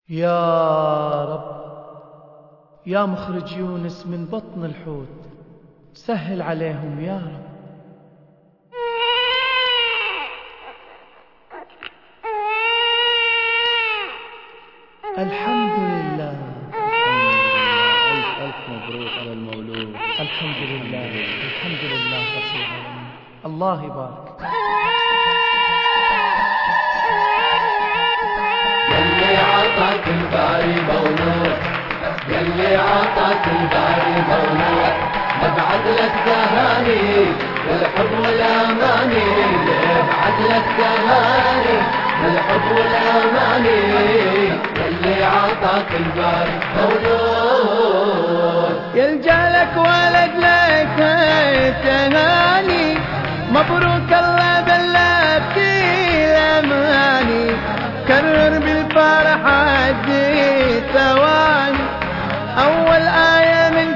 يا رب، يا مخرج يونس من بطن الحوت، سهل عليهم يا رب. الحمد لله، ألف مبروك على المولود. الحمد لله، الحمد لله رب العالمين. الله يبارك. يلي عطاك الباري مولود، يلي عطاك الباري مولود، نبعث لك تهاني بالحب والاماني، نبعث لك تهاني بالحب والاماني، يلي عطاك الباري مولود. يلجأ لك ولد لك تهاني، مبروك الله بلغك الاماني، كرر بالفرحة دي ثواني، أول آية من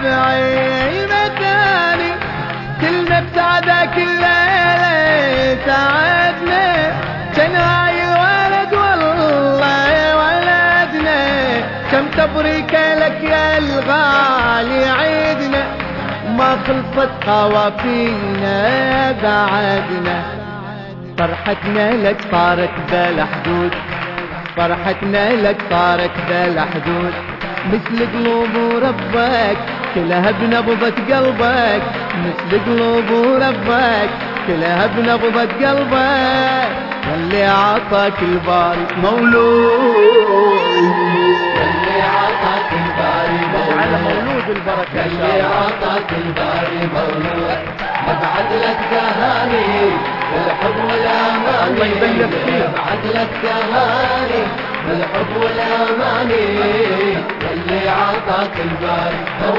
70 مثاني، كلنا بسعدة كل ليلة سعدنا، كان هاي الولد والله ولدنا، كم تبريك لك يا الغالي عيدنا، ما خلصت خوافينا بعدنا، فرحتنا لك صارت بلا حدود، فرحتنا لك صارت بلا حدود، مثل قلوب ربك كلها بنبضة قلبك، مثل قلوب ربك كلها بنبضة قلبك، واللي عطاك الباري مولود، يلي عطاك الباري مولود، على مولود البركة إن شاء يلي الله. عطاك الباري مولود، نبعث لك تهاني بالحب والاماني، الله يبلغ فيك. نبعث لك تهاني بالحب والاماني، يلي عطاك الباري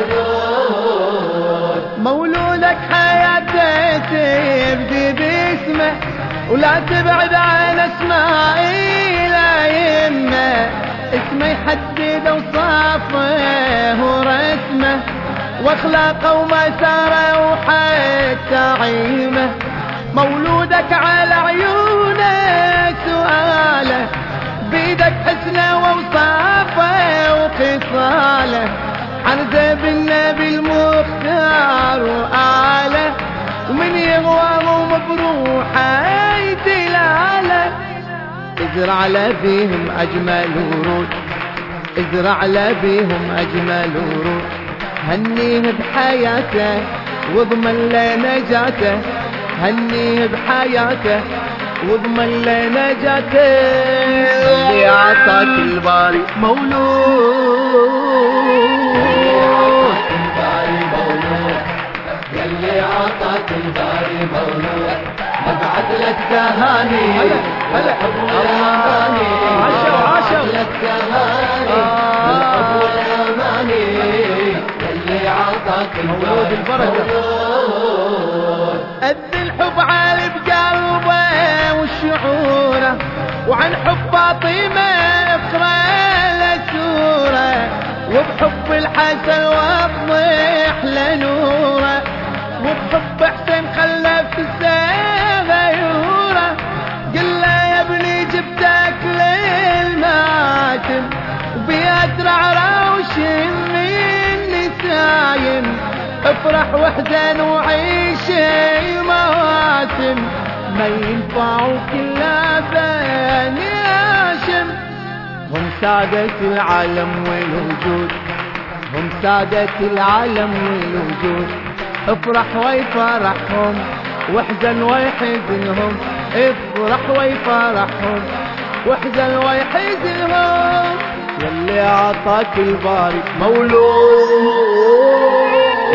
مولود. مولودك حياته تبدي باسمه، ولا تبعد عن اسمائي لا يمه، اسمه يحدد اوصافه ورسمه، واخلاقه ومساره وحتى عيمه، مولودك على عيونه سؤاله، بيدك حسنه واوصافه وخصاله، حرزه بالنبي المختار وآله، ومن يغوى ومبروحه دلاله، ازرع له بيهم اجمل ورود، ازرع له بيهم اجمل ورود، هنيه بحياته واضمن له نجاته، هنيه بحياته واضمن له نجاته، اللي عطاك الباري مولود، الباري مولود، يلي عطاك الباري مولود، نبعث لك تهاني بالحب والاماني، نبعث لك تهاني بالحب والاماني، يلي عطاك مولود البركة. مولود. قد الحب عالي بقلبه وشعوره، وعن حب فاطمة اقرأ له سورة، وبحب الحسن وضح لنوره، وبحب حسين خلف السيغيوره، قل له يا ابني جبتك للماتم، وبيسرع روش من نسايم، افرح واحزن وعيش المواسم، ما ينفعوا كلا بني هاشم، هم سادة العالم والوجود، هم سادة العالم والوجود، افرح ويفرحهم واحزن ويحزنهم، افرح ويفرحهم واحزن ويحزنهم، واللي عطاك الباري مولود،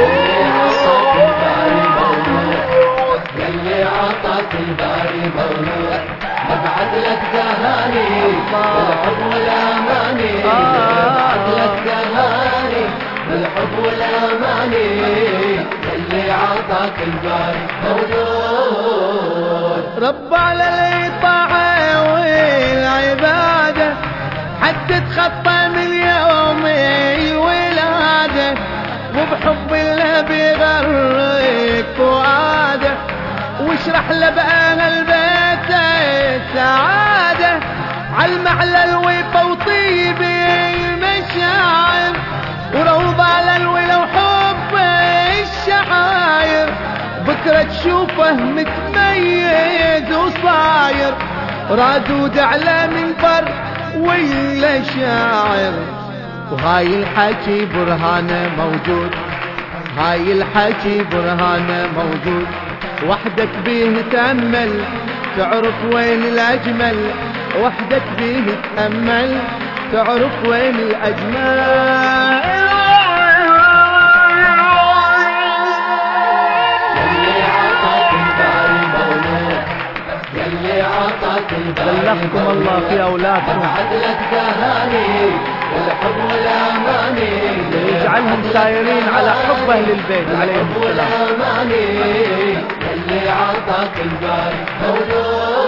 يلي عطاك الباري مولود، نبعث لك تهاني بالحب والاماني، نبعث لك تهاني بالحب والاماني، يلي عطاك الباري مولود. رب على الطاعة والعبادة، حتى تخطى من يوم الولادة، وبحب الله بيغرق فؤاده، واشرح له بأهل البيت السعادة، عالمعلى الوفا وطيب بكرة تشوفه متميز وصاير رادود على منبر ولا شاعر. وهاي الحكي برهانه موجود، هاي الحكي برهانه موجود، وحدك بيه تأمل تعرف وين الأجمل، وحدك بيه تأمل تعرف وين الأجمل. بلغكم الله في أولادكم عدلك تهاني والحب والأماني، يجعلهم سايرين على حب أهل البيت عليهم السلام. اللي عطاك الباري مولود